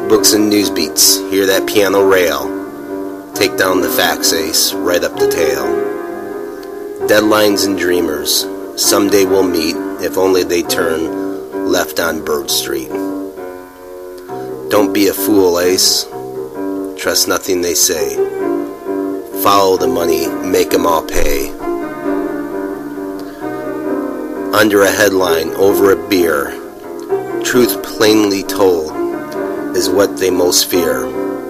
Books and news beats, hear that piano rail. Take down the facts, ace, write up the tale. Deadlines and dreamers, someday we'll meet, if only they turn left on Bird Street. Don't be a fool, ace. Trust nothing they say. Follow the money, make 'em all pay. Under a headline, over a beer, truth plainly told is what they most fear.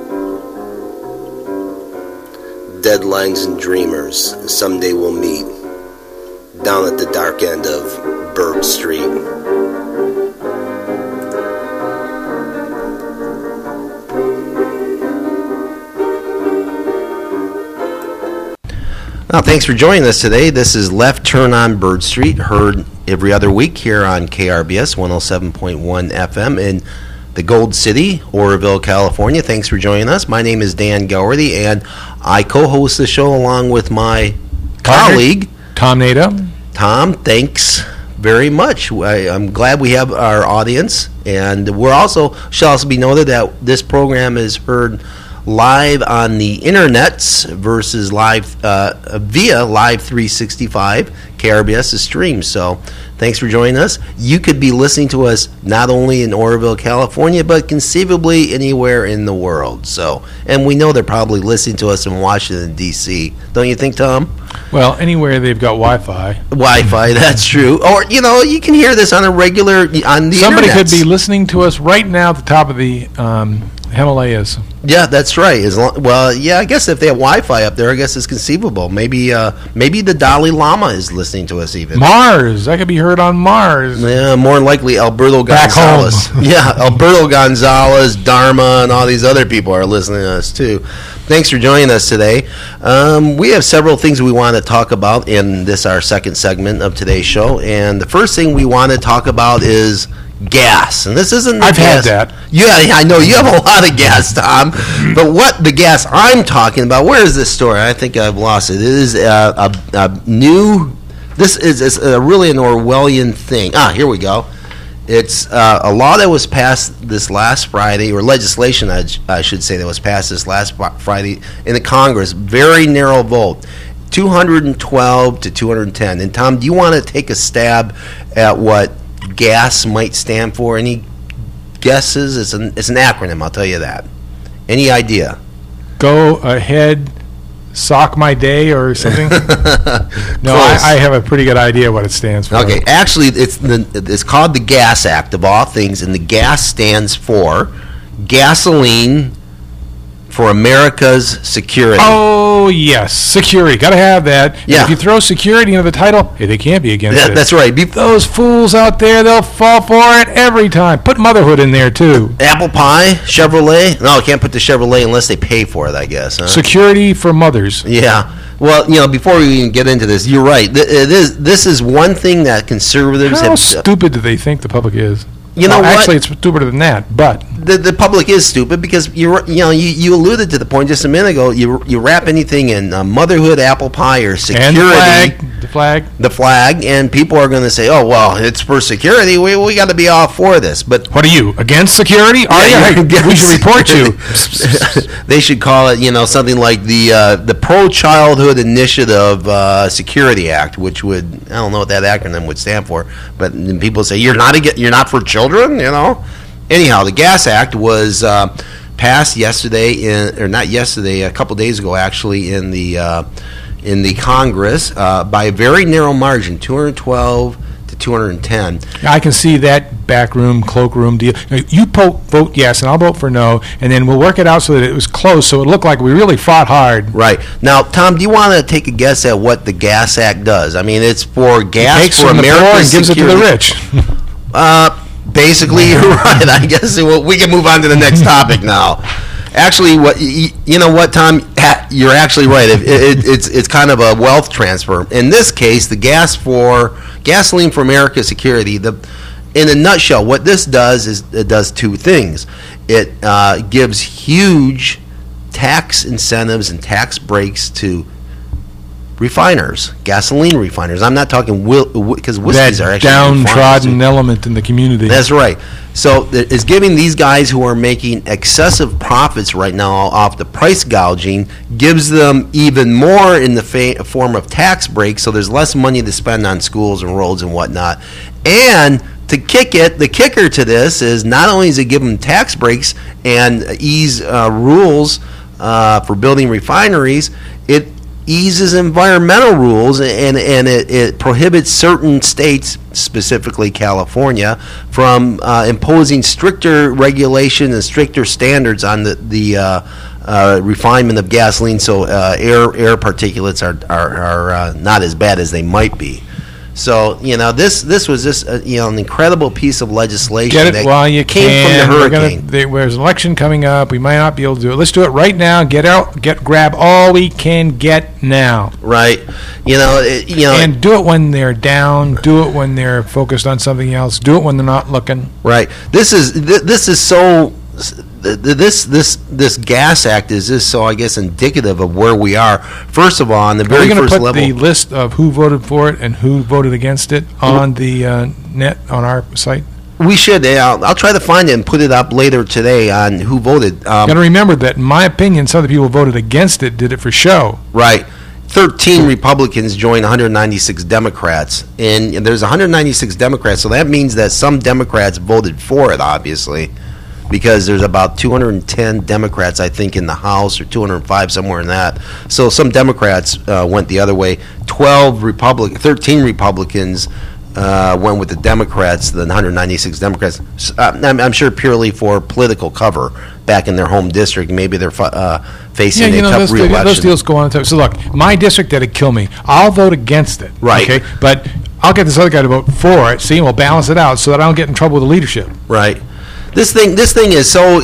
Deadlines and dreamers, someday we'll meet down at the dark end of Bird Street. Well, thanks for joining us today. This is Left Turn on Bird Street, heard every other week here on KRBS 107.1 FM in the Gold City, Oroville, California. Thanks for joining us. My name is Dan Gowerty, and I co-host the show along with my colleague, Tom Nato. Tom, thanks very much. I'm glad we have our audience, and shall also be noted that this program is heard live on the internets versus live via Live 365. KRBS is streamed. So thanks for joining us. You could be listening to us not only in Oroville, California, but conceivably anywhere in the world. So, and we know they're probably listening to us in Washington, D.C. Don't you think, Tom? Well, anywhere they've got Wi-Fi. Wi-Fi, that's true. Or, you can hear this on a regular, on the Somebody internets. could be listening to us right now at the top of the Himalayas. Yeah, that's right. I guess if they have Wi-Fi up there, I guess it's conceivable. Maybe the Dalai Lama is listening to us even. Mars. That could be heard on Mars. Yeah, more than likely Alberto Gonzalez. Back home. Yeah, Alberto Gonzalez, Dharma, and all these other people are listening to us too. Thanks for joining us today. We have several things we want to talk about in this, our second segment of today's show. And the first thing we want to talk about is gas. And this isn't the I've gas. had that. Yeah, I know you have a lot of gas, Tom. But what the gas I'm talking about, where is this story? I think I've lost it. It is a new, this is really an Orwellian thing. Here we go. It's a law that was passed this last Friday, or legislation, I should say, that was passed this last Friday in the Congress. Very narrow vote, 212 to 210. And Tom, do you want to take a stab at what gas might stand for? Any guesses? It's an acronym, I'll tell you that. Any idea? Go ahead, sock my day or something. No, I have a pretty good idea what it stands for. Okay, actually, it's called the Gas Act of all things, and the gas stands for Gasoline for America's Security. Oh, yes, security. Got to have that. And Yeah. if you throw security into the title, they can't be against it. That's right. Those fools out there, they'll fall for it every time. Put motherhood in there, too. Apple pie, Chevrolet. No, I can't put the Chevrolet unless they pay for it, I guess. Huh? Security for mothers. Yeah. Well, before we even get into this, you're right. This is one thing that conservatives How have. stupid do they think the public is? You know what? Actually, it's stupider than that, but The public is stupid because you alluded to the point just a minute ago. You wrap anything in motherhood, apple pie, or security, and the flag, and people are going to say, "Oh, well, it's for security. We got to be all for this." But what are you, against security? We should report you. They should call it, something like the Pro Childhood Initiative Security Act, which would, I don't know what that acronym would stand for, but then people say you're not for children. Anyhow, the Gas Act was passed yesterday, a couple days ago, actually, in the Congress by a very narrow margin, 212 to 210. I can see that backroom, cloakroom deal. You vote yes, and I'll vote for no, and then we'll work it out so that it was close, so it looked like we really fought hard. Right. Now, Tom, do you want to take a guess at what the Gas Act does? I mean, it's for gas takes for from the poor America's and gives security. it to the rich. Basically, you're right. I guess we can move on to the next topic now. Actually, what, Tom? You're actually right. It's kind of a wealth transfer. In this case, the Gasoline for America's Security. In a nutshell, what this does is it does two things. It gives huge tax incentives and tax breaks to refiners, gasoline refiners. I'm not talking because whiskeys That are actually downtrodden refiners. element in the community. That's right. So it's giving these guys who are making excessive profits right now off the price gouging, gives them even more in the form of tax breaks, so there's less money to spend on schools and roads and whatnot. And to kick it, the kicker to this is not only does it give them tax breaks and ease rules for building refineries, it eases environmental rules, and it prohibits certain states, specifically California, from imposing stricter regulation and stricter standards on the refinement of gasoline, so air particulates are not as bad as they might be. So this was just an incredible piece of legislation. Get it that while you came can. from the hurricane. There's an election coming up. We might not be able to do it. Let's do it right now. Grab all we can get now. Right. And do it when they're down. Do it when they're focused on something else. Do it when they're not looking. Right. This is so. This gas act is just so, I guess, indicative of where we are. First of all, on the very first level. Are we going to put the list of who voted for it and who voted against it on the net on our site? We should. I'll try to find it and put it up later today on who voted. Got to remember that, in my opinion, some of the people who voted against it did it for show. Right. 13 Republicans joined 196 Democrats, and there's 196 Democrats, so that means that some Democrats voted for it, obviously, because there's about 210 Democrats, I think, in the House, or 205, somewhere in that. So some Democrats went the other way. 13 Republicans went with the Democrats, the 196 Democrats. I'm sure purely for political cover back in their home district. Maybe they're facing a tough re-election. Those deals go on. So look, my district, that'd kill me. I'll vote against it. Right. Okay, but I'll get this other guy to vote for it. See, and we'll balance it out so that I don't get in trouble with the leadership. Right. This thing is so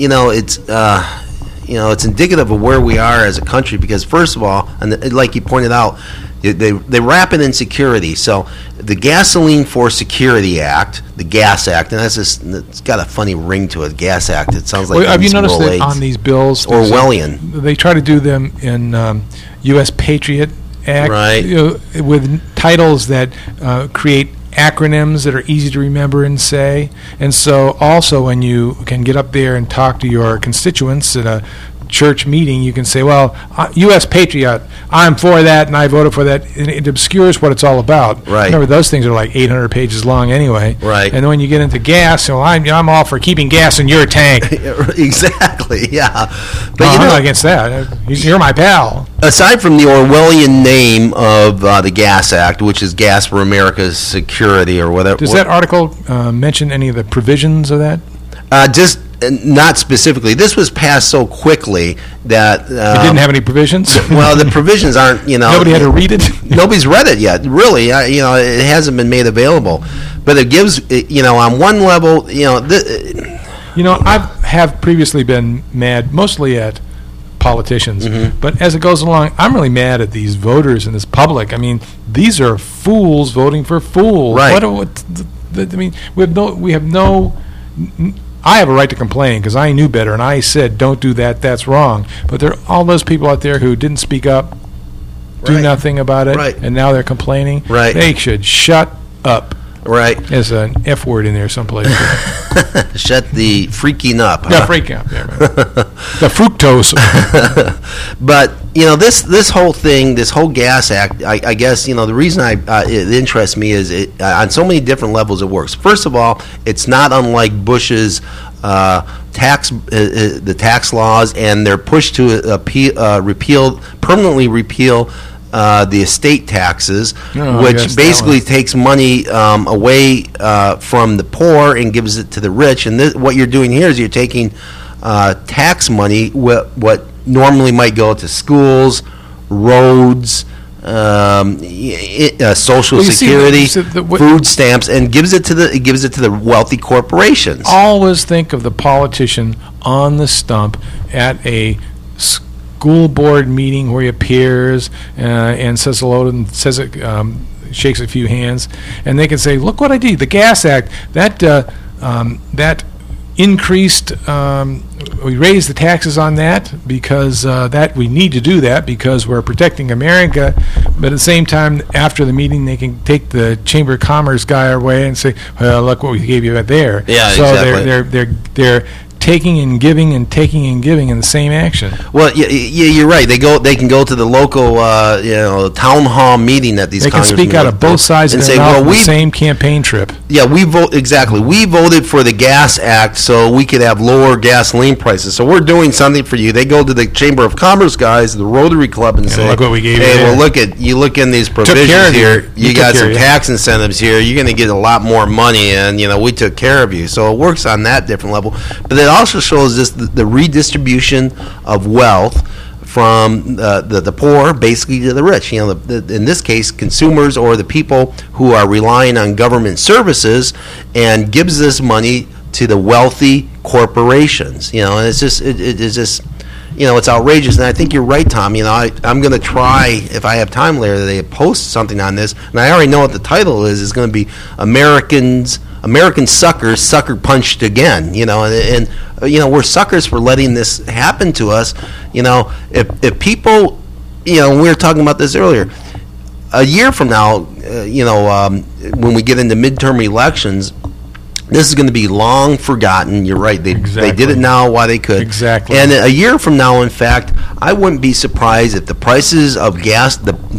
it's indicative of where we are as a country, because first of all, and like you pointed out, they wrap it in security. So the Gasoline for Security Act, the Gas Act, and it's got a funny ring to it. Gas Act. It sounds like have you noticed that on these bills, Orwellian? They try to do them in U.S. Patriot Act, right? With titles that create acronyms that are easy to remember and say. And so also when you can get up there and talk to your constituents at a church meeting, you can say, well, U.S. Patriot, I'm for that and I voted for that. And it obscures what it's all about. Right. Remember, those things are like 800 pages long anyway. Right. And then when you get into gas, I'm all for keeping gas in your tank. Exactly, yeah. But I'm not against that. You're my pal. Aside from the Orwellian name of the Gas Act, which is Gas for America's Security or whatever. Does that article mention any of the provisions of that? Just not specifically. This was passed so quickly that it didn't have any provisions. Well, the provisions aren't. Nobody had to read it. Nobody's read it yet. Really, it hasn't been made available. But it gives, on one level, I have previously been mad, mostly at politicians. Mm-hmm. But as it goes along, I'm really mad at these voters and this public. I mean, these are fools voting for fools. Right. We have no. I have a right to complain because I knew better, and I said, don't do that, that's wrong. But there are all those people out there who didn't speak up, do nothing about it, and now they're complaining. Right. They should shut up. Right. There's an F word in there someplace. Shut the freaking up. Yeah, freaking up. Yeah, the fructose. But, this whole thing, this whole Gas Act, I guess, the reason it interests me is on so many different levels it works. First of all, it's not unlike Bush's the tax laws and their push to permanently repeal the estate taxes, which basically takes money away from the poor and gives it to the rich. And what you're doing here is you're taking tax money, what normally might go to schools, roads, Social Security, food stamps, and gives it to the wealthy corporations. Always think of the politician on the stump at a school board meeting where he appears and says hello and says shakes a few hands, and they can say, "Look what I did! The Gas Act that increased. We raised the taxes on that because that we need to do that because we're protecting America. But at the same time, after the meeting, they can take the Chamber of Commerce guy away and say, "Well, look what we gave you there." Yeah, so exactly. they're taking and giving and taking and giving in the same action. Well, yeah, you're right. They can go to the local town hall meeting that these they can speak out of both sides and say, "Well, the same campaign trip." Yeah, we voted for the Gas Act so we could have lower gasoline prices. So we're doing something for you. They go to the Chamber of Commerce guys, the Rotary Club, and say, "Look what we gave you." Hey, well, look in these provisions here. You got some tax incentives here. You're going to get a lot more money, and we took care of you. So it works on that different level. But it also shows this the redistribution of wealth from the poor basically to the rich. In this case, consumers or the people who are relying on government services, and gives this money to the wealthy corporations. And it's just it's outrageous. And I think you're right, Tom. I'm going to try, if I have time later today, to post something on this. And I already know what the title is. It's going to be American suckers sucker punched again. And we're suckers for letting this happen to us. If people, we were talking about this earlier. A year from now, when we get into midterm elections, this is going to be long forgotten. You're right. They did it now while they could. Exactly. And a year from now, in fact, I wouldn't be surprised if the prices of gas,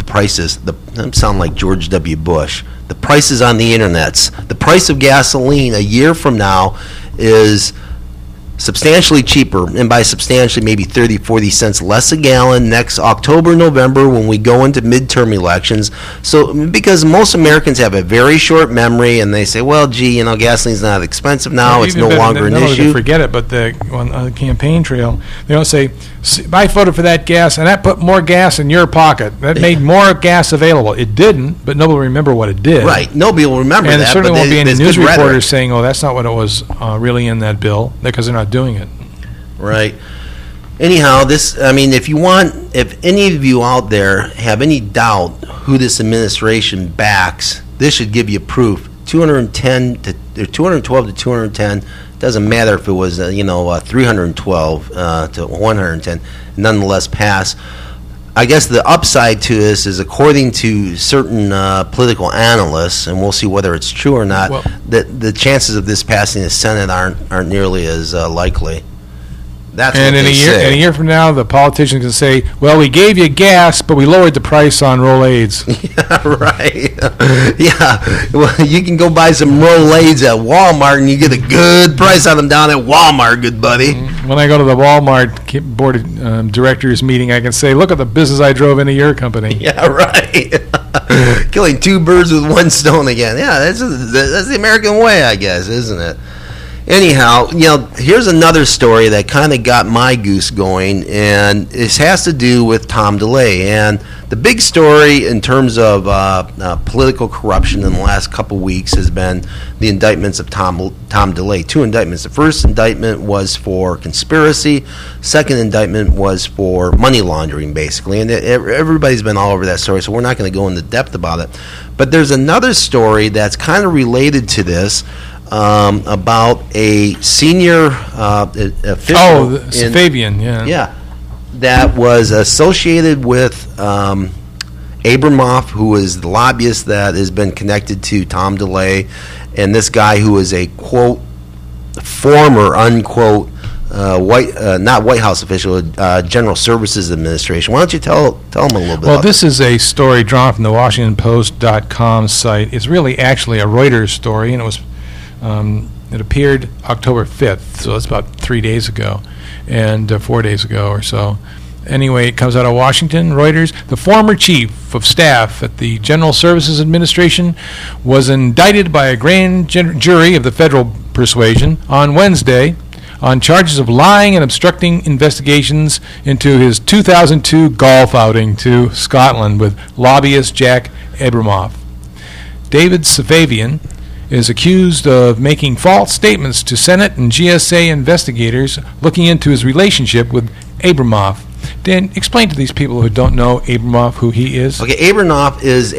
I sound like George W. Bush, the prices on the internets, the price of gasoline a year from now is substantially cheaper, and by substantially maybe 30, 40 cents less a gallon next October, November when we go into midterm elections. So because most Americans have a very short memory and they say, well, gee, gasoline's not expensive now, it's no longer an issue. Forget it, but on the campaign trail, they don't say, I voted for that gas and that put more gas in your pocket. That made more gas available. It didn't, but nobody will remember what it did. Right, nobody will remember that. And there certainly won't be any news reporters saying, that's not what it was really in that bill, because they're not doing it. Right. Anyhow, if any of you out there have any doubt who this administration backs, this should give you proof. 212 to 210, doesn't matter if it was 312 to 110, nonetheless pass. I guess the upside to this is, according to certain political analysts, and we'll see whether it's true or not, that the chances of this passing the Senate aren't nearly as likely. That's and in a year from now, the politicians can say, "Well, we gave you gas, but we lowered the price on Rolaids." Yeah, right. Yeah, well, you can go buy some Rolaids at Walmart, and you get a good price on them down at Walmart, good buddy. When I go to the Walmart board of directors meeting, I can say, "Look at the business I drove into your company." Yeah, right. Killing two birds with one stone again. Yeah, that's the American way, I guess, isn't it? Anyhow, here's another story that kind of got my goose going, and this has to do with Tom DeLay. And the big story in terms of political corruption in the last couple weeks has been the indictments of Tom DeLay. Two indictments. The first indictment was for conspiracy. Second indictment was for money laundering, basically. And everybody's been all over that story, so we're not going to go into depth about it. But there's another story that's kind of related to this. About a senior official. Safavian, yeah. Yeah, that was associated with Abramoff, who is the lobbyist that has been connected to Tom DeLay, and this guy who is a, quote, former, unquote, not White House official, General Services Administration. Why don't you tell them a little bit Well, about this is a story drawn from the WashingtonPost.com site. It's really actually a Reuters story, and it was it appeared October 5th, so it's about 3 days ago, and 4 days ago or so. Anyway, it comes out of Washington, Reuters. The former chief of staff at the General Services Administration was indicted by a grand jury of the federal persuasion on Wednesday on charges of lying and obstructing investigations into his 2002 golf outing to Scotland with lobbyist Jack Abramoff. David Safavian is accused of making false statements to Senate and GSA investigators looking into his relationship with Abramoff. Dan, explain to these people who don't know Abramoff who he is. Okay, Abramoff is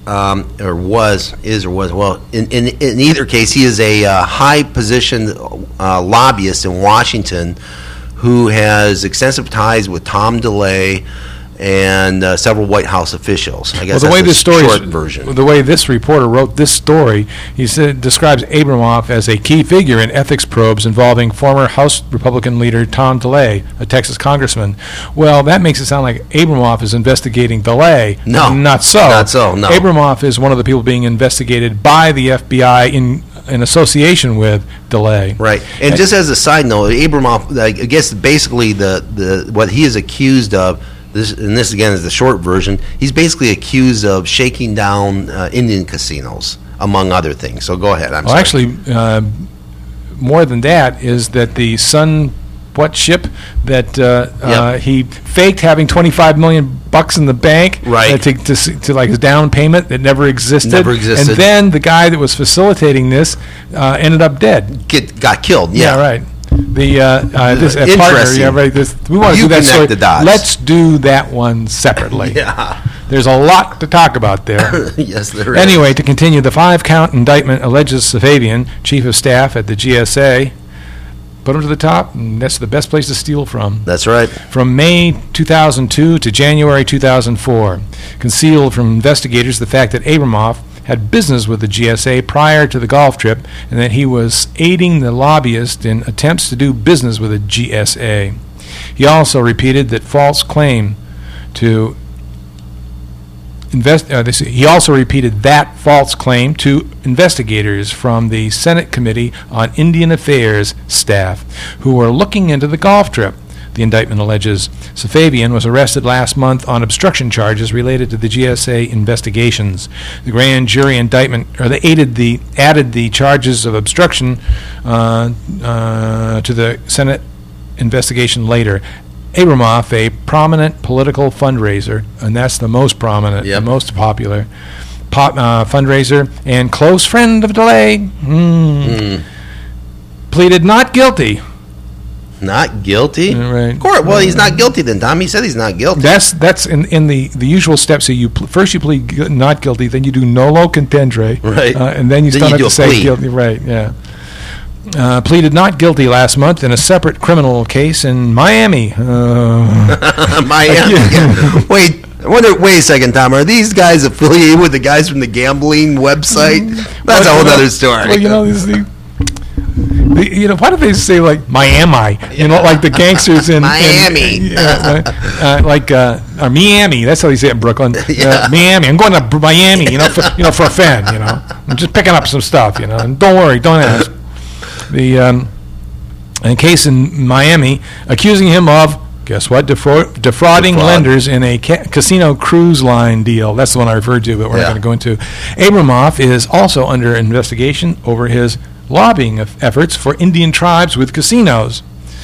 in either case, he is a high position lobbyist in Washington who has extensive ties with Tom DeLay and several White House officials. I guess the way this story, short version. The way this reporter wrote this story, he describes Abramoff as a key figure in ethics probes involving former House Republican leader Tom DeLay, a Texas congressman. Well, that makes it sound like Abramoff is investigating DeLay. No, not so. Not so. No. Abramoff is one of the people being investigated by the FBI in association with DeLay. Right. And just as a side note, Abramoff, I guess basically the what he is accused of. This again is the short version. He's basically accused of shaking down Indian casinos, among other things. So go ahead. I'm sorry. Actually, more than that is that the Sun ship that he faked having $25 million in the bank, right? To like his down payment that never existed. Never existed. And then the guy that was facilitating this ended up dead. Got killed. Yeah, right. The this interesting. partner, yeah, right. We want to do that story. The dots. Let's do that one separately. Yeah, there's a lot to talk about there. Yes, there is. Anyway, to continue, the 5-count indictment alleges Safavian, chief of staff at the GSA, put him to the top, and that's the best place to steal from. That's right. From May 2002 to January 2004, concealed from investigators the fact that Abramoff had business with the GSA prior to the golf trip, and that he was aiding the lobbyist in attempts to do business with the GSA. He also repeated that false claim to investigators from the Senate Committee on Indian Affairs staff who were looking into the golf trip. The indictment alleges Safavian was arrested last month on obstruction charges related to the GSA investigations. The grand jury indictment, added the charges of obstruction to the Senate investigation later. Abramoff, a prominent political fundraiser, and that's the most prominent, the most popular fundraiser, and close friend of DeLay, pleaded not guilty. Not guilty? Right. Of course. Well, he's not guilty then, Tom. He said he's not guilty. That's in the usual steps. So first you plead not guilty, then you do nolo contendere, right, and then you start to say guilty. Right. Yeah. Pleaded not guilty last month in a separate criminal case in Miami. Miami. Yeah. Wait a second, Tom. Are these guys affiliated with the guys from the gambling website? That's a whole other story. Well, why do they say like Miami? Like the gangsters in Miami, or Miami. That's how they say it in Brooklyn. Miami. I'm going to Miami. For a fan. I'm just picking up some stuff. And don't worry, don't ask. The case in Miami accusing him of, guess what, defrauding lenders in a casino cruise line deal. That's the one I referred to, but we're not going to go into. Abramoff is also under investigation over his lobbying efforts for Indian tribes with casinos.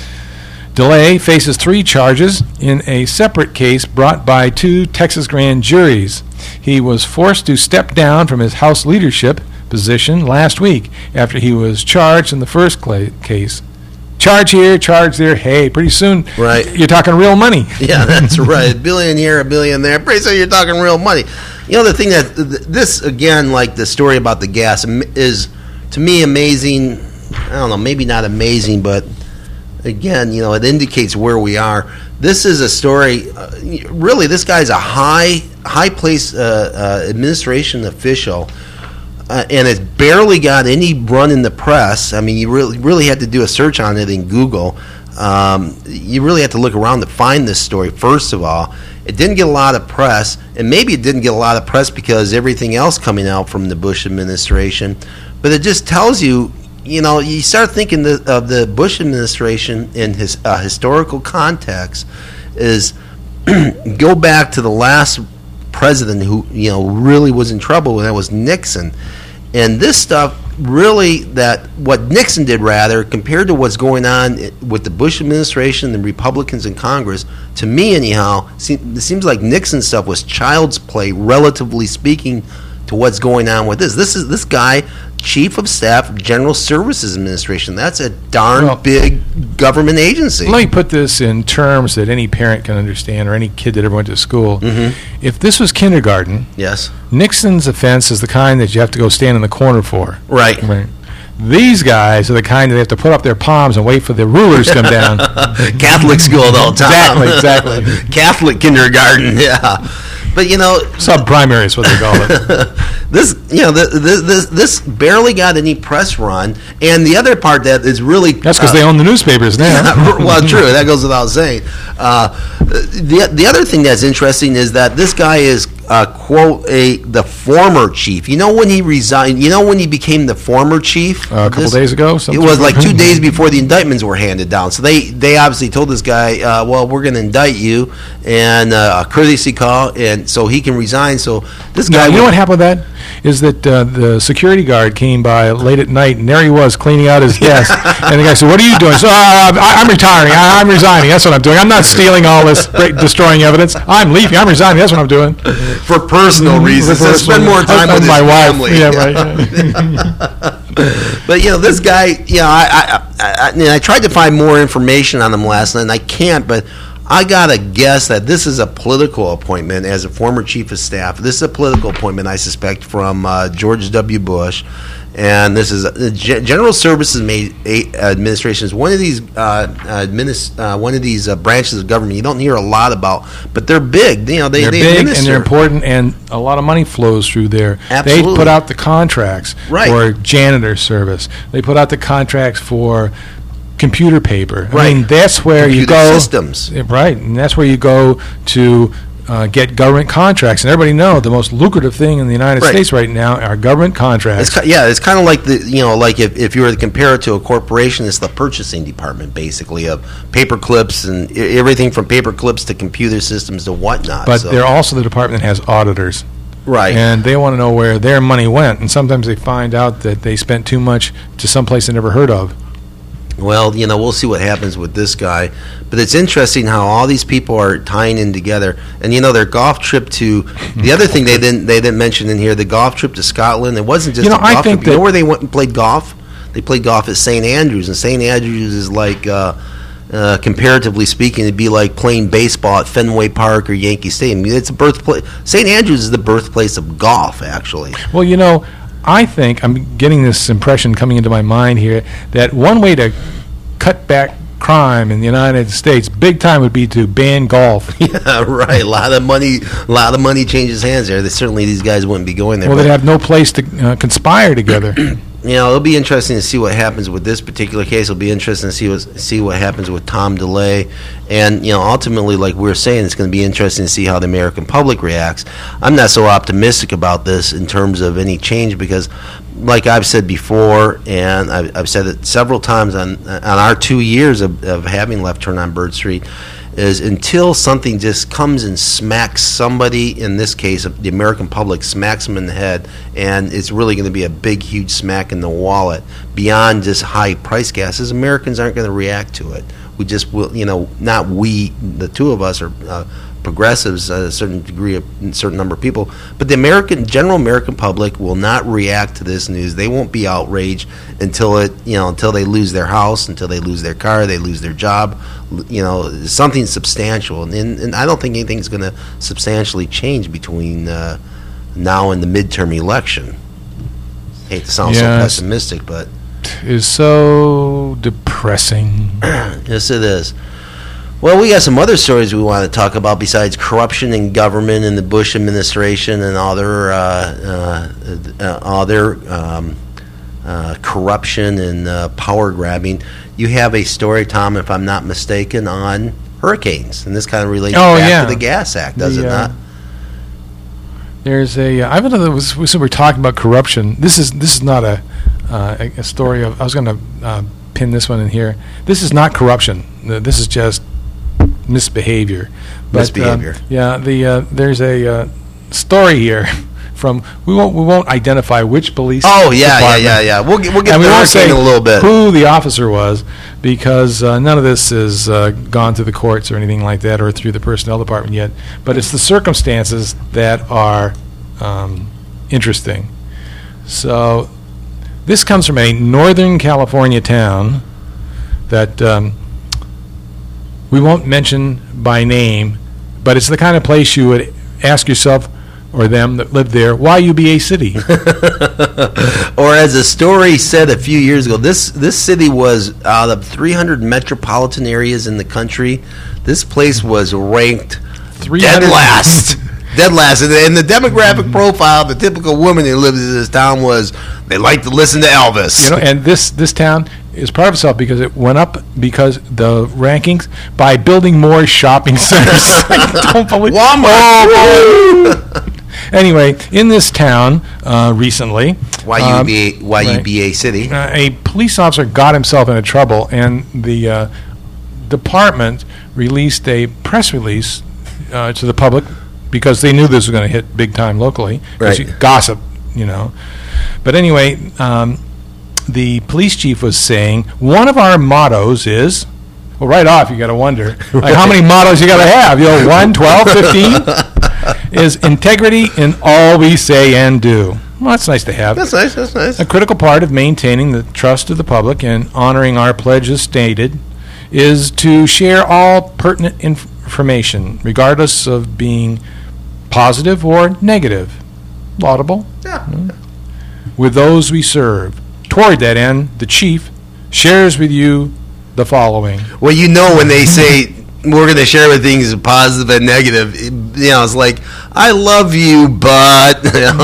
DeLay faces 3 charges in a separate case brought by 2 Texas grand juries. He was forced to step down from his House leadership position last week after he was charged in the first case. Charge here, charge there. Hey, pretty soon you're talking real money. Yeah, that's right. $1 billion here, $1 billion there. Pretty soon you're talking real money. The thing that this, again, like the story about the gas, is to me amazing. I don't know, maybe not amazing, but again, it indicates where we are. This is a story. Really, this guy's a high place administration official, and it's barely got any run in the press. I mean, you really had to do a search on it in Google. You really had to look around to find this story. First of all, it didn't get a lot of press, and maybe it didn't get a lot of press because everything else coming out from the Bush administration. But it just tells you, you start thinking of the Bush administration in his historical context is go back to the last president who, really was in trouble, and that was Nixon. And this stuff really, that what Nixon did rather, compared to what's going on with the Bush administration and Republicans in Congress, to me anyhow, it seems like Nixon stuff was child's play, relatively speaking, to what's going on with this. This guy, Chief of Staff, General Services Administration. That's a darn big government agency. Let me put this in terms that any parent can understand, or any kid that ever went to school. Mm-hmm. If this was kindergarten, yes, Nixon's offense is the kind that you have to go stand in the corner for. Right. These guys are the kind that they have to put up their palms and wait for the rulers to come down. Catholic school, though, Tom. Exactly. Catholic kindergarten, yeah. But sub-primary is what they call it. This barely got any press run, and the other part that is really that's because they own the newspapers now. Well, true, that goes without saying. The other thing that's interesting is that this guy is quote the former chief. You know when he resigned? You know when he became the former chief? A couple days ago. It was like 2 days before the indictments were handed down. So they obviously told this guy, well, we're going to indict you, and a courtesy call, and so he can resign. So this guy. You know what happened with that? Is that the security guard came by late at night, and there he was cleaning out his desk. And the guy said, "What are you doing?" So I'm retiring. I'm resigning. That's what I'm doing. I'm not stealing all this destroying evidence. I'm leaving. I'm resigning. That's what I'm doing. For personal reasons. To spend more time with my his wife. family. Yeah, right. But this guy, I tried to find more information on him last night, and I can't. But I gotta guess that this is a political appointment as a former chief of staff. This is a political appointment, I suspect, from George W. Bush, and this is General Services Administration is one of these branches of government you don't hear a lot about, but they're big. They're big and they're important, and a lot of money flows through there. Absolutely. They put out the contracts for janitor service. They put out the contracts for computer paper. Right. I mean, that's where computer you go. Systems. Right, and that's where you go to get government contracts. And everybody knows the most lucrative thing in the United States right now are government contracts. It's kind of like like if you were to compare it to a corporation, it's the purchasing department basically of paper clips and everything from paper clips to computer systems to whatnot. But they're also the department that has auditors. Right. And they want to know where their money went. And sometimes they find out that they spent too much to someplace they never heard of. Well, we'll see what happens with this guy. But it's interesting how all these people are tying in together. And, their golf trip to – the other thing they didn't mention in here, the golf trip to Scotland, it wasn't just a golf trip. You know where they went and played golf? They played golf at St. Andrews. And St. Andrews is like comparatively speaking, it'd be like playing baseball at Fenway Park or Yankee Stadium. It's a birthplace. St. Andrews is the birthplace of golf, actually. Well, I think I'm getting this impression coming into my mind here that one way to cut back crime in the United States, big time, would be to ban golf. Yeah, right. A lot of money changes hands there. Certainly, these guys wouldn't be going there. Well, they'd have no place to conspire together. It'll be interesting to see what happens with this particular case. It'll be interesting to see what happens with Tom DeLay, and ultimately, like we were saying, it's going to be interesting to see how the American public reacts. I'm not so optimistic about this in terms of any change because, like I've said before, and I've said it several times on our 2 years of having Left Turn on Bird Street, is until something just comes and smacks somebody, in this case the American public smacks them in the head, and it's really going to be a big, huge smack in the wallet beyond just high price gases, Americans aren't going to react to it. We just will, not we, the two of us, are progressives, a certain degree, a certain number of people, but the general American public will not react to this news. They won't be outraged until until they lose their house, until they lose their car, they lose their job, something substantial. And I don't think anything's going to substantially change between now and the midterm election. I hate to sound so pessimistic, but it is so depressing. Yes, it is. Well, we got some other stories we want to talk about besides corruption in government and the Bush administration and all their corruption and power grabbing. You have a story, Tom, if I'm not mistaken, on hurricanes, and this kind of relates back to the Gas Act, does it not? There's I don't know. We're talking about corruption. This is not a story of. I was going to pin this one in here. This is not corruption. This is just misbehavior. Misbehavior. There's a story here from we won't identify which police. Oh yeah. We'll get and we won't say in a little bit who the officer was because none of this has gone through the courts or anything like that or through the personnel department yet. But it's the circumstances that are interesting. So this comes from a Northern California town that we won't mention by name, but it's the kind of place you would ask yourself, or them that live there, why UBA City? Or as a story said a few years ago, this city was out of 300 metropolitan areas in the country. This place was ranked dead last. Dead last. And the demographic profile of the typical woman who lives in this town was they like to listen to Elvis. And this town is proud of itself because it went up because the rankings by building more shopping centers. I don't believe Walmart. Anyway, in this town recently, YUBA City, a police officer got himself into trouble, and the department released a press release to the public because they knew this was going to hit big time locally. Right. Gossip, But anyway, the police chief was saying one of our mottos is. Well, right off, you got to wonder, like, how many mottos you got to have? 1, 12, 15? Is integrity in all we say and do. Well, that's nice to have. That's nice. A critical part of maintaining the trust of the public and honoring our pledge as stated is to share all pertinent information, regardless of being positive or negative. Laudable. Yeah. With those we serve. Toward that end, the chief shares with you the following. Well, when they say we're going to share with things positive and negative, it's like, I love you, but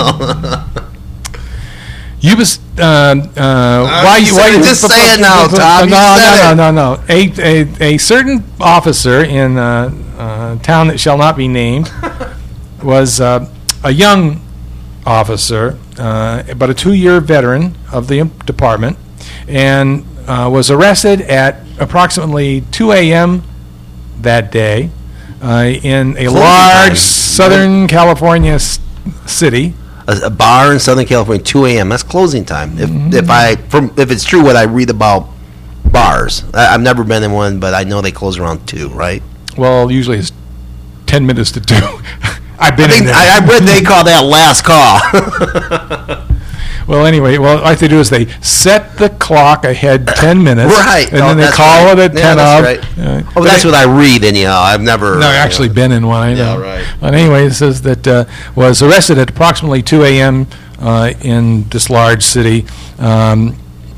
you was why you just say it now, Tom? No. A certain officer in town that shall not be named was a young officer, but a 2-year veteran of the department, and was arrested at approximately 2 a.m. that day in a large Southern California city. A bar in Southern California, 2 a.m. That's closing time. If it's true what I read about bars, I've never been in one, but I know they close around 2, right? Well, usually it's 10 minutes to 2. I've been in there. I read they call that last call. Well, anyway, what they do is they set the clock ahead 10 minutes. Right. And then they call it at 10 of. Right. That's what I read, anyhow. I've never... No, I've actually been in one, I know. Yeah, right. But anyway, it says that was arrested at approximately 2 a.m. In this large city on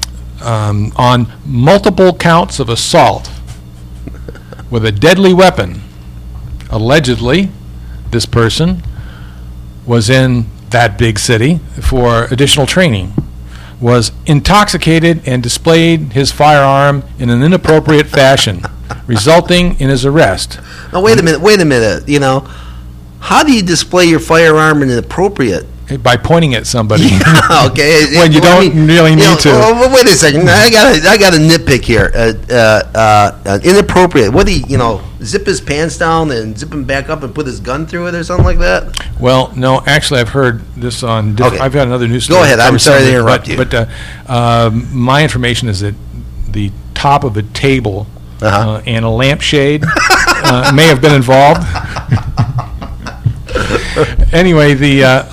multiple counts of assault with a deadly weapon. Allegedly, this person was in that big city for additional training, was intoxicated and displayed his firearm in an inappropriate fashion, resulting in his arrest. Now, wait a minute. How do you display your firearm in an appropriate? By pointing at somebody. Okay. When you don't really need to. Well, wait a second. I got a nitpick here. Inappropriate. What do zip his pants down and zip him back up and put his gun through it or something like that? Well, no. Actually, I've heard this on. Okay. I've got another news story. Go ahead. I'm sorry to interrupt you. But my information is that the top of a table and a lampshade may have been involved. Anyway, they're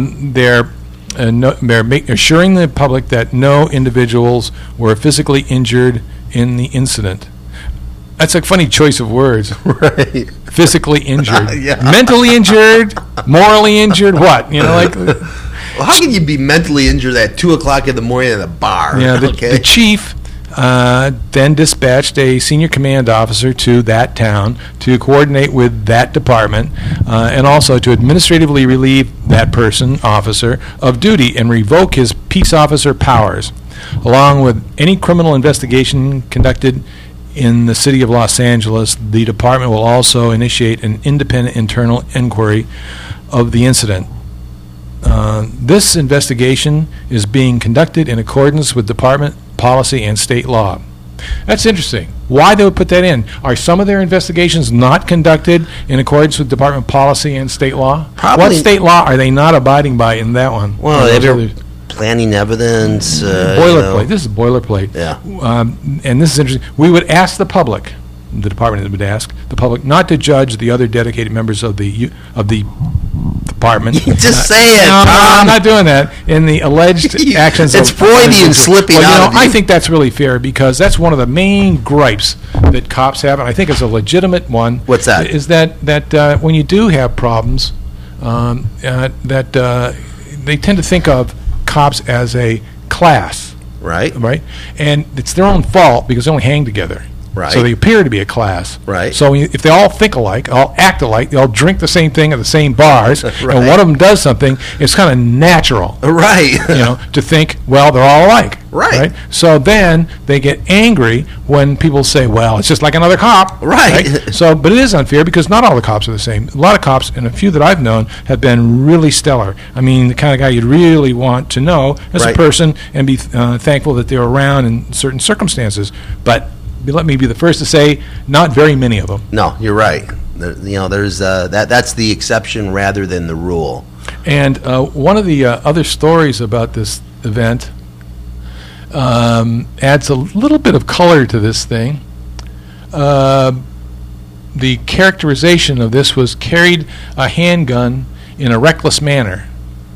assuring the public that no individuals were physically injured in the incident. That's a funny choice of words. Right. Physically injured. Yeah. Mentally injured, morally injured, what? Well, how can you be mentally injured at 2 o'clock in the morning at a bar? Yeah, the chief then dispatched a senior command officer to that town to coordinate with that department and also to administratively relieve that officer, of duty and revoke his peace officer powers. Along with any criminal investigation conducted in the city of Los Angeles, the department will also initiate an independent internal inquiry of the incident. This investigation is being conducted in accordance with department policy and state law. That's interesting. Why they would put that in? Are some of their investigations not conducted in accordance with department policy and state law? Probably. What state law are they not abiding by in that one? Well, they're planning evidence. Boilerplate. This is boilerplate. Yeah. And this is interesting. We would ask the public, the department would ask the public, not to judge the other dedicated members of the department. Just say it, No, Tom. I'm not doing that. In the alleged actions It's of Freudian slipping out of you. I think that's really fair because that's one of the main gripes that cops have, and I think it's a legitimate one. What's that? Is that when you do have problems that they tend to think of cops as a class, Right. right? And it's their own fault because they only hang together. Right. So they appear to be a class. Right. So if they all think alike, all act alike, they all drink the same thing at the same bars, Right. and one of them does something, it's kind of natural, Right. to think, well, they're all alike. Right. So then they get angry when people say, well, it's just like another cop. Right. So, but it is unfair because not all the cops are the same. A lot of cops, and a few that I've known, have been really stellar. I mean, the kind of guy you'd really want to know as Right. a person and be thankful that they're around in certain circumstances. But let me be the first to say, not very many of them. No, you're right. There's that's the exception rather than the rule. And one of the other stories about this event adds a little bit of color to this thing. The characterization of this was carried a handgun in a reckless manner.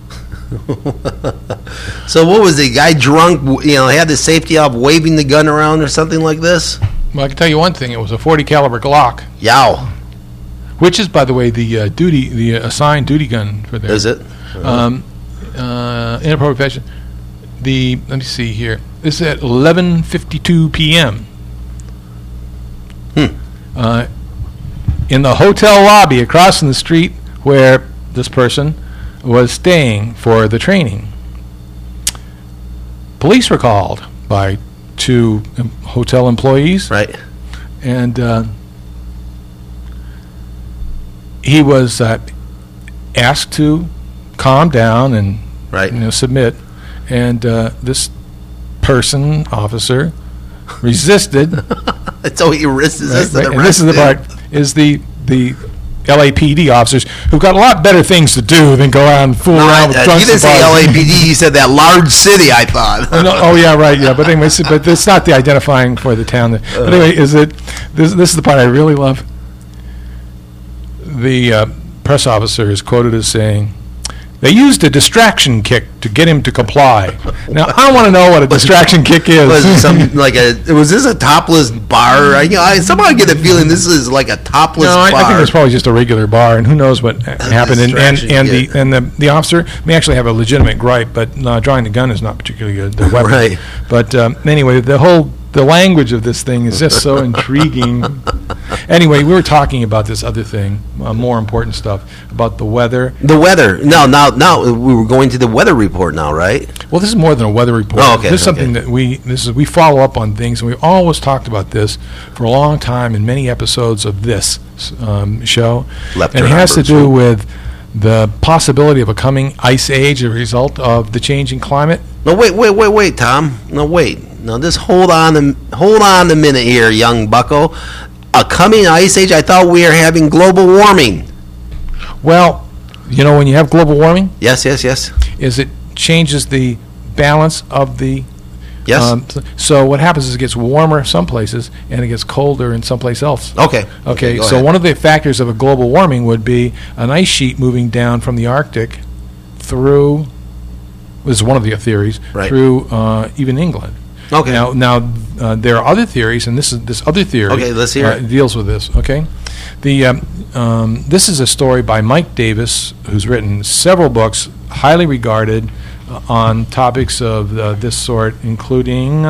So what was the guy drunk? Had the safety off, waving the gun around or something like this. Well, I can tell you one thing: it was a .40 caliber Glock, Yow. which is, by the way, the assigned duty gun for there. Is it? Inappropriate fashion. Let me see here. This is at 11:52 p.m. In the hotel lobby across from the street where this person was staying for the training. Police were called by two hotel employees, Right. and he was asked to calm down and Right. submit, and this officer resisted. So he resisted Right, the and this is the part is the LAPD officers who've got a lot better things to do than go out and fool around with He drunks. didn't say and bars. LAPD. He said that large city. I thought. Oh yeah, right, yeah. But anyway, but it's not the identifying for the town. But anyway, this is the part I really love. The press officer is quoted as saying, "They used a distraction kick to get him to comply." Now I want to know what a distraction kick is. Was this a topless bar? I somehow get the feeling this is like a topless No, bar. I think it's probably just a regular bar, and who knows what happened. Distraction kick. And the officer may actually have a legitimate gripe, but drawing the gun is not particularly a weapon. Right. But anyway, the language of this thing is just so intriguing. Anyway, we were talking about this other thing, more important stuff about the weather. The weather. Now we were going to the weather report now, right? Well, this is more than a weather report. Oh, okay, This is something that we follow up on things, and we've always talked about this for a long time in many episodes of this show. Left And it turn has to numbers. do with the possibility of a coming ice age as a result of the changing climate. No, wait, Tom. No, wait. No, just hold on a minute here, young bucko. A coming ice age? I thought we were having global warming. Well, when you have global warming, Yes. is it changes the balance of the Yes. so what happens is it gets warmer some places and it gets colder in someplace else. Okay. Okay, go so ahead. one of the factors of a global warming would be an ice sheet moving down from the Arctic through, this is one of the theories, Right. through even England. Okay. Now there are other theories, and this other theory Okay, let's hear it. deals with this, okay? This is a story by Mike Davis, who's written several books, highly regarded, on topics of this sort, including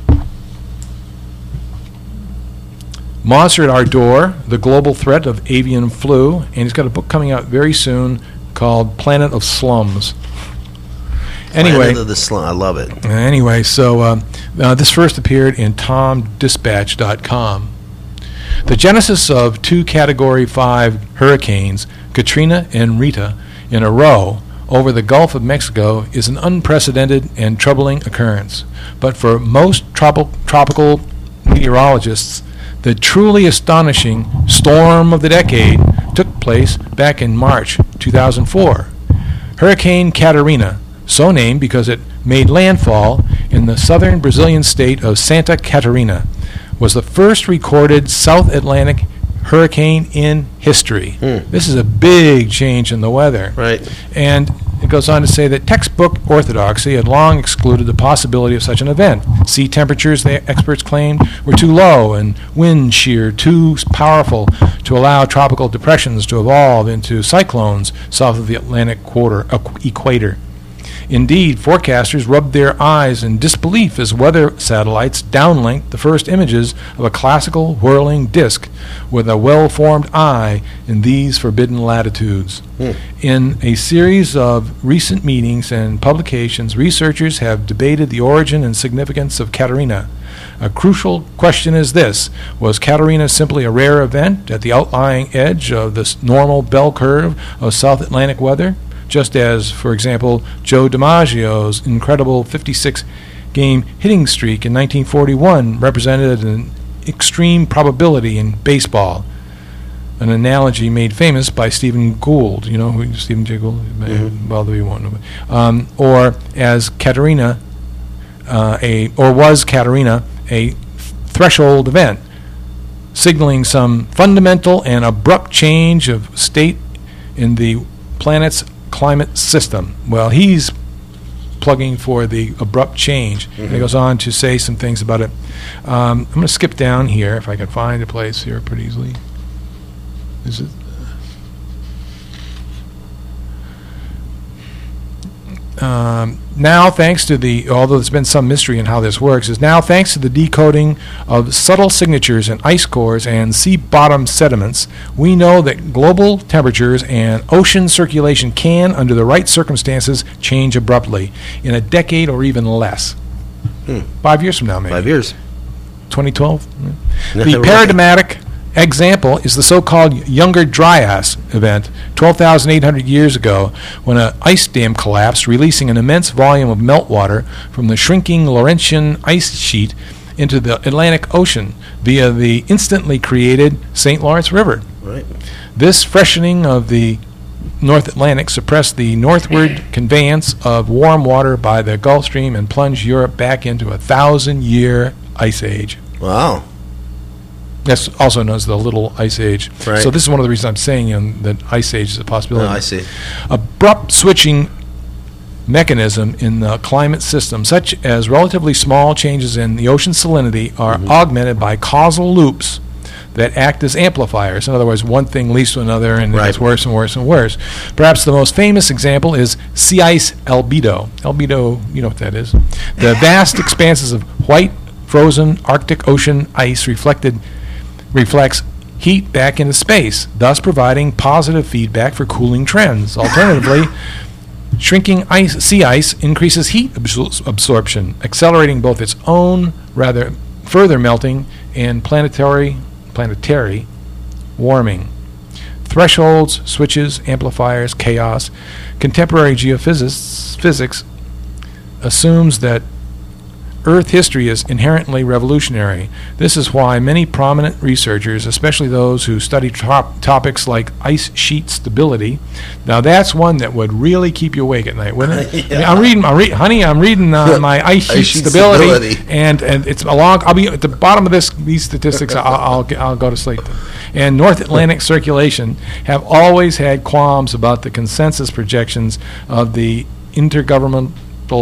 Monster at Our Door, The Global Threat of Avian Flu, and he's got a book coming out very soon called Planet of Slums. Anyway, Planet of the Slum. I love it. Anyway, so this first appeared in TomDispatch.com. The genesis of two Category 5 hurricanes, Katrina and Rita, in a row over the Gulf of Mexico is an unprecedented and troubling occurrence. But for most tropical meteorologists, the truly astonishing storm of the decade took place back in March 2004. Hurricane Catarina, so named because it made landfall in the southern Brazilian state of Santa Catarina, was the first recorded South Atlantic hurricane in history. This is a big change in the weather. Right. And It goes on to say that textbook orthodoxy had long excluded the possibility of such an event. Sea temperatures, the experts claimed, were too low and wind shear too powerful to allow tropical depressions to evolve into cyclones south of the Atlantic equator. Indeed, forecasters rubbed their eyes in disbelief as weather satellites downlinked the first images of a classical whirling disk with a well-formed eye in these forbidden latitudes. In a series of recent meetings and publications, researchers have debated the origin and significance of Catarina. A crucial question is this: was Catarina simply a rare event at the outlying edge of this normal bell curve of South Atlantic weather? Just as, for example, Joe DiMaggio's incredible 56-game hitting streak in 1941 represented an extreme probability in baseball, an analogy made famous by Stephen Gould. You know who Stephen Jay Gould? Well, we won't know. Or as Catarina, was Catarina a threshold event, signaling some fundamental and abrupt change of state in the planet's climate system? Well, he's plugging for the abrupt change. And he goes on to say some things about it. I'm going to skip down here if I can find a place here pretty easily. Is it? Now, thanks to although there's been some mystery in how this works, is now thanks to the decoding of subtle signatures in ice cores and sea bottom sediments, we know that global temperatures and ocean circulation can, under the right circumstances, change abruptly in a decade or even less. 5 years from now, maybe. 5 years. 2012. The paradigmatic example is the so-called Younger Dryas event 12,800 years ago, when an ice dam collapsed, releasing an immense volume of meltwater from the shrinking Laurentian ice sheet into the Atlantic Ocean via the instantly created St. Lawrence River. Right. This freshening of the North Atlantic suppressed the northward conveyance of warm water by the Gulf Stream and plunged Europe back into a 1,000-year ice age. Wow. That's also known as the Little Ice Age. Right. So this is one of the reasons I'm saying that Ice Age is a possibility. Oh, I see. Abrupt switching mechanism in the climate system, such as relatively small changes in the ocean salinity, are augmented by causal loops that act as amplifiers. In other words, one thing leads to another, and it gets worse and worse and worse. Perhaps the most famous example is sea ice albedo. Albedo, you know what that is. The vast expanses of white, frozen Arctic Ocean ice reflects heat back into space, thus providing positive feedback for cooling trends. Alternatively, shrinking sea ice increases heat absorption, accelerating both its own rather further melting and planetary warming. Thresholds, switches, amplifiers, chaos. Contemporary geophysics assumes that Earth history is inherently revolutionary. This is why many prominent researchers, especially those who study topics like ice sheet stability, now that's one that would really keep you awake at night, wouldn't it? Yeah. I'm reading my ice sheet stability, and it's along. I'll be at the bottom of these statistics. I'll go to sleep. And North Atlantic circulation have always had qualms about the consensus projections of the Intergovernmental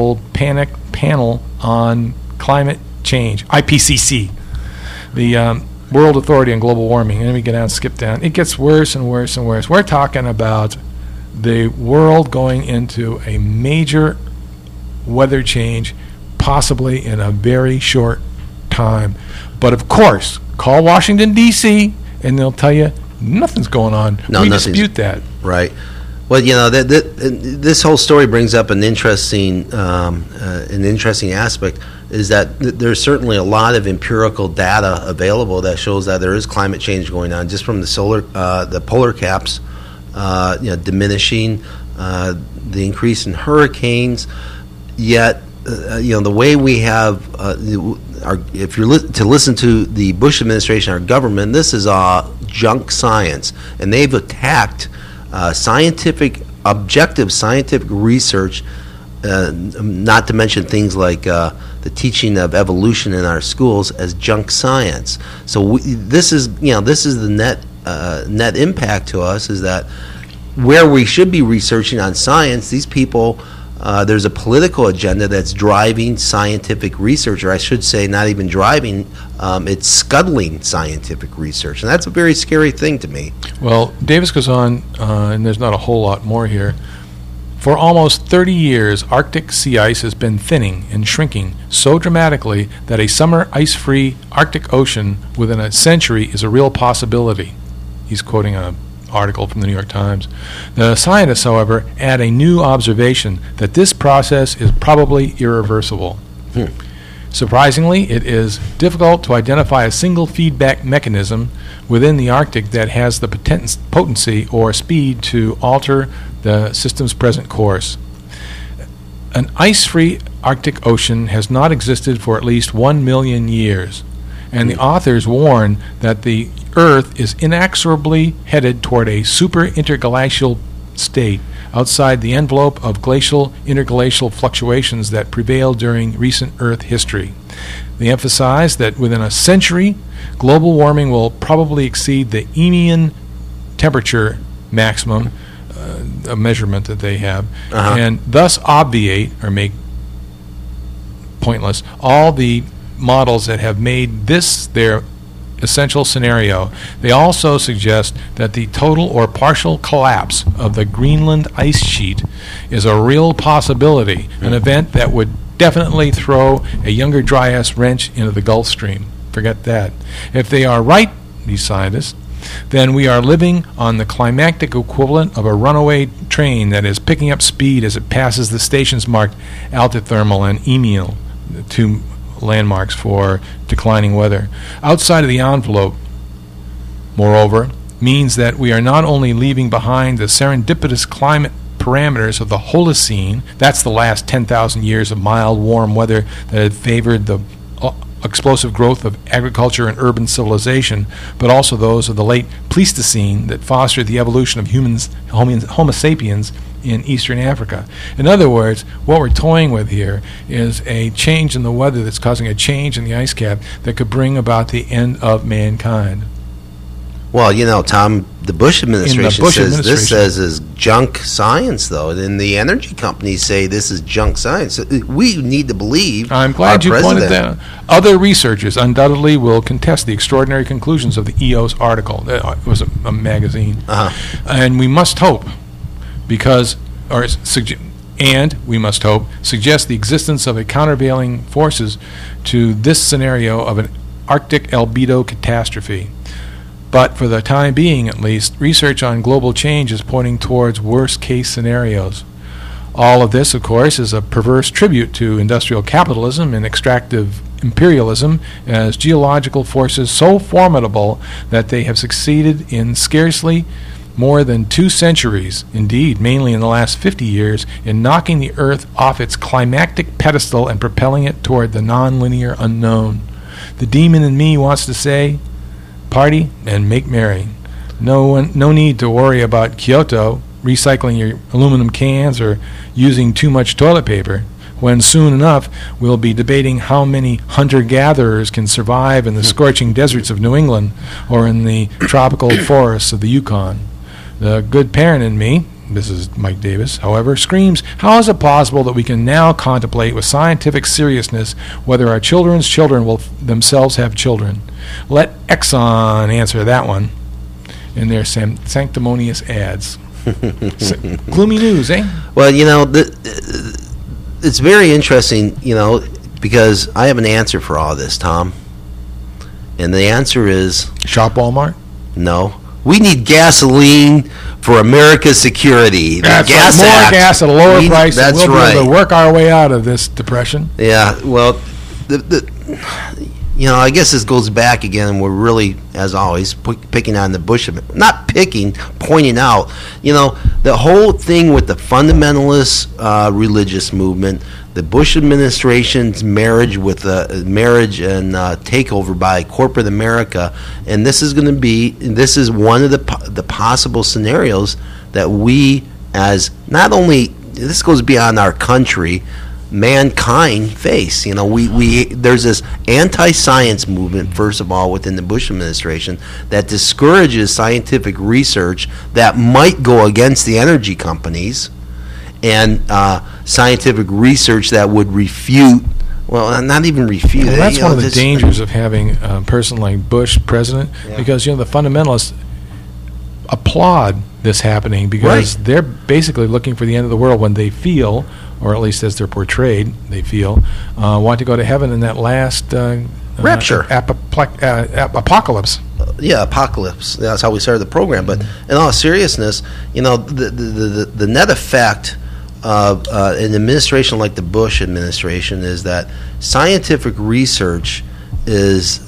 Panel on Climate Change, IPCC, the World Authority on Global Warming. And then we get down, skip down. It gets worse and worse and worse. We're talking about the world going into a major weather change, possibly in a very short time. But of course, call Washington, D.C., and they'll tell you nothing's going on. No, we dispute that. Right. Well, you know, this whole story brings up an interesting aspect, is that there's certainly a lot of empirical data available that shows that there is climate change going on, just from the polar caps, diminishing, the increase in hurricanes. Yet, the way we have, if you're to listen to the Bush administration, our government, this is junk science, and they've attacked objective scientific research, not to mention things like the teaching of evolution in our schools, as junk science. So this is the net impact to us, is that where we should be researching on science, these people, there's a political agenda that's driving scientific research, or I should say not even driving, it's scuttling scientific research. And that's a very scary thing to me. Well, Davis goes on, and there's not a whole lot more here. For almost 30 years, Arctic sea ice has been thinning and shrinking so dramatically that a summer ice-free Arctic Ocean within a century is a real possibility. He's quoting an article from the New York Times. The scientists, however, add a new observation that this process is probably irreversible. Surprisingly, it is difficult to identify a single feedback mechanism within the Arctic that has the potency or speed to alter the system's present course. An ice-free Arctic Ocean has not existed for at least 1 million years, and the authors warn that the Earth is inexorably headed toward a super interglacial state outside the envelope of glacial interglacial fluctuations that prevailed during recent Earth history. They emphasize that within a century, global warming will probably exceed the Eemian temperature maximum, a measurement that they have, and thus obviate or make pointless all the models that have made this their essential scenario. They also suggest that the total or partial collapse of the Greenland ice sheet is a real possibility, an event that would definitely throw a Younger Dryas wrench into the Gulf Stream. Forget that. If they are right, these scientists, then we are living on the climactic equivalent of a runaway train that is picking up speed as it passes the stations marked altithermal and Emil, the two landmarks for declining weather. Outside of the envelope, moreover, means that we are not only leaving behind the serendipitous climate parameters of the Holocene, that's the last 10,000 years of mild, warm weather that had favored the explosive growth of agriculture and urban civilization, but also those of the late Pleistocene that fostered the evolution of Homo sapiens in eastern Africa. In other words, what we're toying with here is a change in the weather that's causing a change in the ice cap that could bring about the end of mankind. Well, you know, Tom, the Bush administration says this is junk science, though. And the energy companies say this is junk science. We need to believe I'm glad you pointed that out. Other researchers undoubtedly will contest the extraordinary conclusions of the EOS article. It was a magazine. And we must hope, we must hope, suggest the existence of a countervailing forces to this scenario of an Arctic albedo catastrophe. But for the time being, at least, research on global change is pointing towards worst-case scenarios. All of this, of course, is a perverse tribute to industrial capitalism and extractive imperialism as geological forces so formidable that they have succeeded in scarcely more than 2 centuries, indeed, mainly in the last 50 years, in knocking the Earth off its climactic pedestal and propelling it toward the non-linear unknown. The demon in me wants to say, party and make merry. No need to worry about Kyoto, recycling your aluminum cans, or using too much toilet paper, when soon enough we'll be debating how many hunter-gatherers can survive in the scorching deserts of New England or in the tropical forests of the Yukon. The good parent in me, this is Mike Davis, however, screams, how is it possible that we can now contemplate with scientific seriousness whether our children's children will themselves have children? Let Exxon answer that one in their sanctimonious ads. Gloomy news, eh? Well, you know, it's very interesting, you know, because I have an answer for all this, Tom. And the answer is... Shop Walmart? No. We need gasoline for America's security. That's gas right. More Act. gas at a lower price. That's we'll right. be able to work our way out of this depression. Yeah, well, you know, I guess this goes back again, and we're really, as always, picking on the Bush. Not picking, pointing out. You know, the whole thing with the fundamentalist religious movement, the Bush administration's marriage and takeover by corporate America, and this is one of the possible scenarios that we, as not only, this goes beyond our country, mankind face. You know, we there's this anti-science movement, first of all, within the Bush administration that discourages scientific research that might go against the energy companies, and scientific research that would refute. Well, not even refute. Well, that's one of the dangers of having a person like Bush president, because the fundamentalists applaud this happening because they're basically looking for the end of the world when they feel, or at least as they're portrayed, they feel, want to go to heaven in that last rapture, apocalypse. Apocalypse. That's how we started the program. But in all seriousness, the net effect of an administration like the Bush administration is that scientific research is,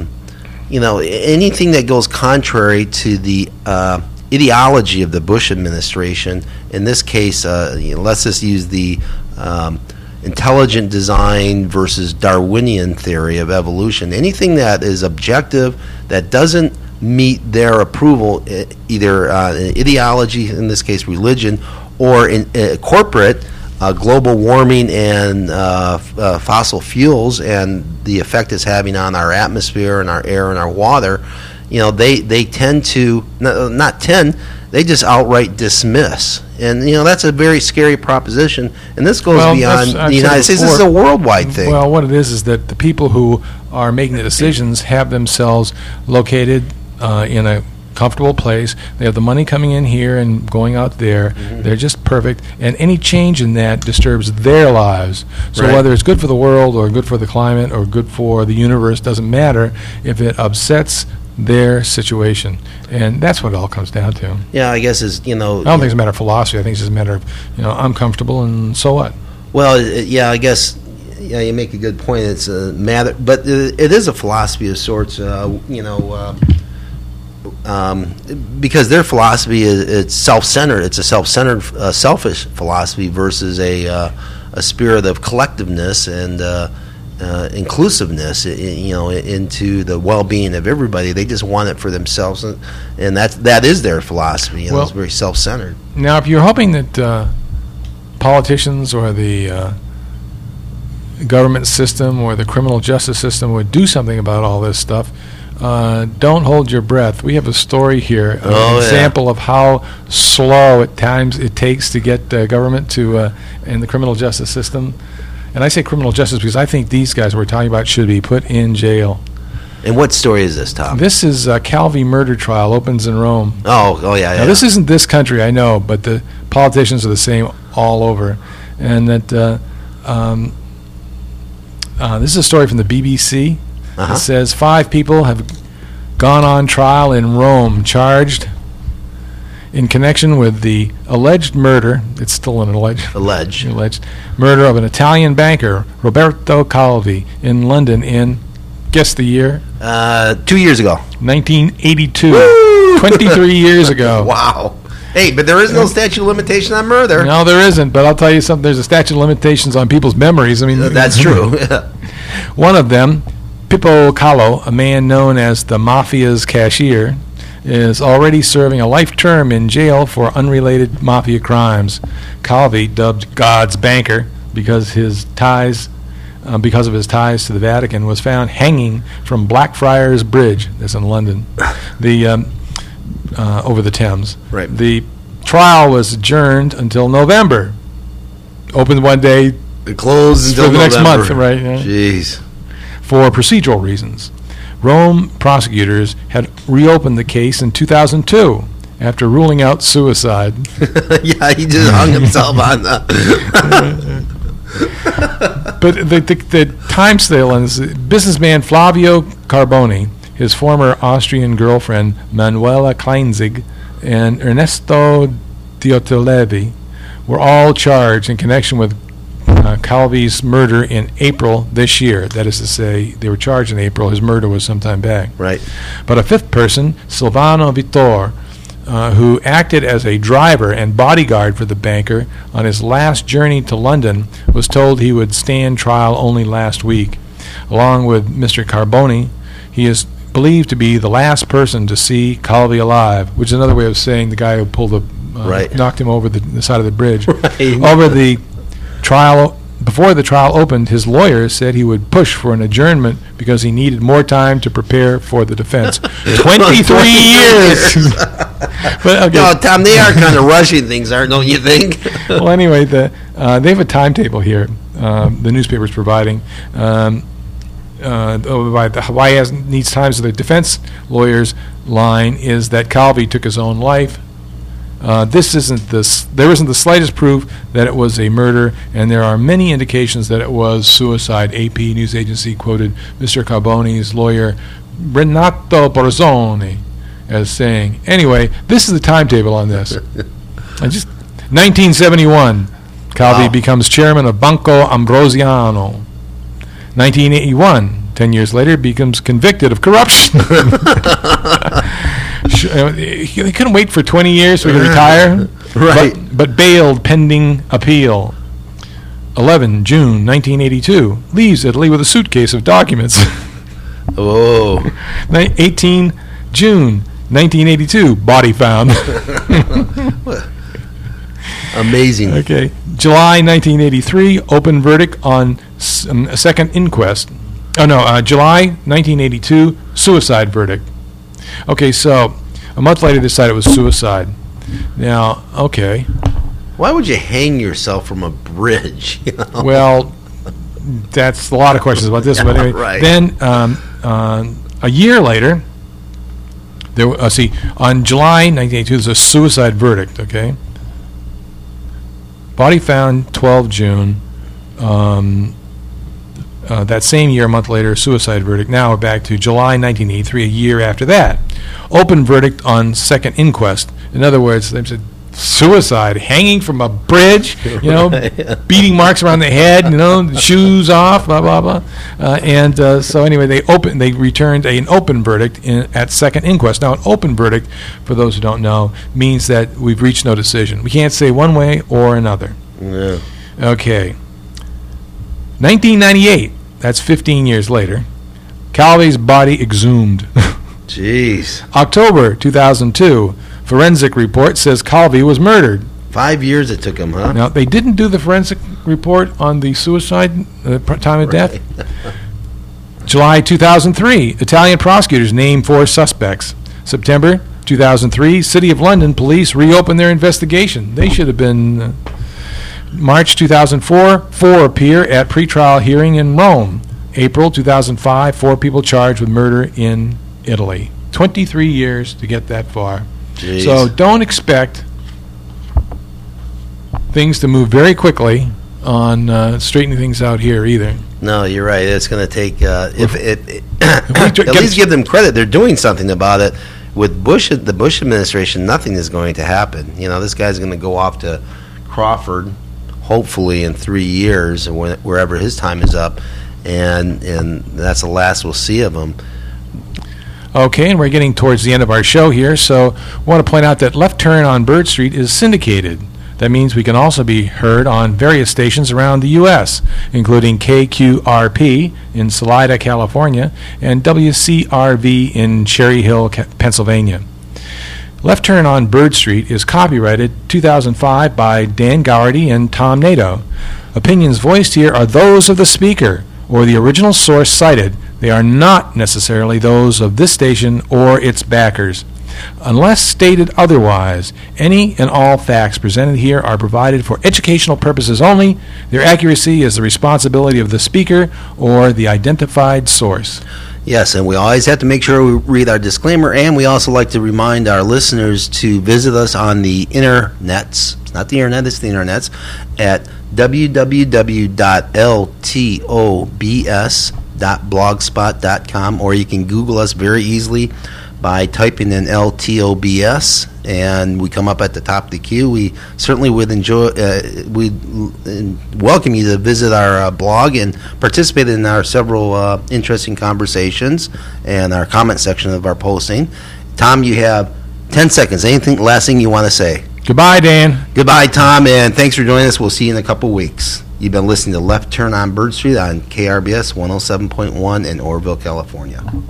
anything that goes contrary to the ideology of the Bush administration. In this case, let's just use the intelligent design versus Darwinian theory of evolution. Anything that is objective, that doesn't meet their approval, either ideology, in this case religion, or in corporate, global warming and fossil fuels and the effect it's having on our atmosphere and our air and our water, they tend to, they just outright dismiss. And, that's a very scary proposition. And this goes beyond the United States. This is a worldwide thing. Well, what it is that the people who are making the decisions have themselves located in a comfortable place. They have the money coming in here and going out there. Mm-hmm. They're just perfect. And any change in that disturbs their lives. So whether it's good for the world or good for the climate or good for the universe, doesn't matter if it upsets their situation. And that's what it all comes down to. Yeah, I guess is, I don't think it's a matter of philosophy. I think it's just a matter of, I'm comfortable and so what? Well, I guess, you make a good point. It's a matter, but it is a philosophy of sorts, because their philosophy it's self-centered. It's a self-centered, selfish philosophy versus a spirit of collectiveness and inclusiveness, into the well-being of everybody. They just want it for themselves, and that is their philosophy. It's very self-centered. Now, if you're hoping that politicians or the government system or the criminal justice system would do something about all this stuff, don't hold your breath. We have a story here, an example of how slow at times it takes to get government to in the criminal justice system. And I say criminal justice because I think these guys we're talking about should be put in jail. And what story is this, Tom? This is Calvi murder trial, opens in Rome. Oh, yeah. Now, this isn't this country, I know, but the politicians are the same all over. And that this is a story from the BBC. It says 5 people have gone on trial in Rome, charged in connection with the alleged murder. It's still an alleged murder of an Italian banker, Roberto Calvi, in London in, guess the year? 2 years ago. 1982. Woo! 23 years ago. Wow. Hey, but there is no statute of limitation on murder. No, there isn't. But I'll tell you something. There's a statute of limitations on people's memories. I mean, that's true. One of them, Pippo Calò, a man known as the Mafia's cashier, is already serving a life term in jail for unrelated mafia crimes. Calvi, dubbed God's banker because of his ties to the Vatican, was found hanging from Blackfriars Bridge, that's in London, over the Thames. Right. The trial was adjourned until November. Opened one day. It closed until the November. Next month, right? Yeah. Jeez. For procedural reasons. Rome prosecutors had reopened the case in 2002 after ruling out suicide. Yeah, he just hung himself on the... But the time scale is businessman Flavio Carboni, his former Austrian girlfriend Manuela Kleinzig, and Ernesto Diotolevi were all charged in connection with Calvi's murder in April this year. That is to say, they were charged in April. His murder was sometime back. Right. But a fifth person, Silvano Vittor, who acted as a driver and bodyguard for the banker on his last journey to London, was told he would stand trial only last week. Along with Mr. Carboni, he is believed to be the last person to see Calvi alive, which is another way of saying the guy who pulled knocked him over the side of the bridge. Right. Over the trial before the trial opened, his lawyer said he would push for an adjournment because he needed more time to prepare for the defense. 23 years. But, okay. No, Tom, they are kind of rushing things, don't you think? Well, anyway, they have a timetable here. The newspaper's providing. By why he needs time, so the defense lawyer's line is that Calvi took his own life. There isn't the slightest proof that it was a murder, and there are many indications that it was suicide. AP News Agency quoted Mr. Carbone's lawyer, Renato Borzoni, as saying. Anyway, this is the timetable on this. 1971, Calvi becomes chairman of Banco Ambrosiano. 1981, 10 years later, becomes convicted of corruption. He couldn't wait for 20 years so he could retire, right? But bailed pending appeal. 11 June 1982, leaves Italy with a suitcase of documents. Oh. 18 June 1982, body found. Amazing. Okay. July 1983, open verdict on a second inquest. July 1982, suicide verdict. Okay, so a month later, they decided it was suicide. Now, okay. Why would you hang yourself from a bridge? You know? Well, that's a lot of questions about this. But anyway, right. Then a year later, on July 1982, there's a suicide verdict. Okay. Body found 12 June. That same year, a month later, suicide verdict. Now we're back to July 1983, a year after that. Open verdict on second inquest. In other words, they said suicide, hanging from a bridge, beating marks around the head, shoes off, blah, blah, blah. So anyway, they returned an open verdict at second inquest. Now, an open verdict, for those who don't know, means that we've reached no decision. We can't say one way or another. Yeah. Okay. 1998, that's 15 years later, Calvi's body exhumed. Jeez. October 2002, forensic report says Calvi was murdered. 5 years it took him, huh? Now, they didn't do the forensic report on the suicide time of death. July 2003, Italian prosecutors name 4 suspects. September 2003, City of London police reopened their investigation. They should have been... March 2004, 4 appear at pretrial hearing in Rome. April 2005, 4 people charged with murder in Italy. 23 years to get that far. Jeez. So don't expect things to move very quickly on straightening things out here either. No, you're right. It's going to take, at least give them credit. They're doing something about it. With the Bush administration, nothing is going to happen. This guy's going to go off to Crawford, hopefully in 3 years, and wherever his time is up, and that's the last we'll see of him. Okay, and we're getting towards the end of our show here, so I want to point out that Left Turn on Bird Street is syndicated. That means we can also be heard on various stations around the U.S., including KQRP in Salida, California, and WCRV in Cherry Hill, Pennsylvania. Left Turn on Bird Street is copyrighted 2005 by Dan Gowarty and Tom Nato. Opinions voiced here are those of the speaker or the original source cited. They are not necessarily those of this station or its backers. Unless stated otherwise, any and all facts presented here are provided for educational purposes only. Their accuracy is the responsibility of the speaker or the identified source. Yes, and we always have to make sure we read our disclaimer, and we also like to remind our listeners to visit us on the internets. It's not the internet, it's the internets, at www.ltobs.blogspot.com, or you can Google us very easily by typing in LTOBS, and we come up at the top of the queue. We certainly would welcome you to visit our blog and participate in our several interesting conversations and our comment section of our posting. Tom, you have 10 seconds. Last thing you want to say? Goodbye, Dan. Goodbye, Tom, and thanks for joining us. We'll see you in a couple weeks. You've been listening to Left Turn on Bird Street on KRBS 107.1 in Oroville, California.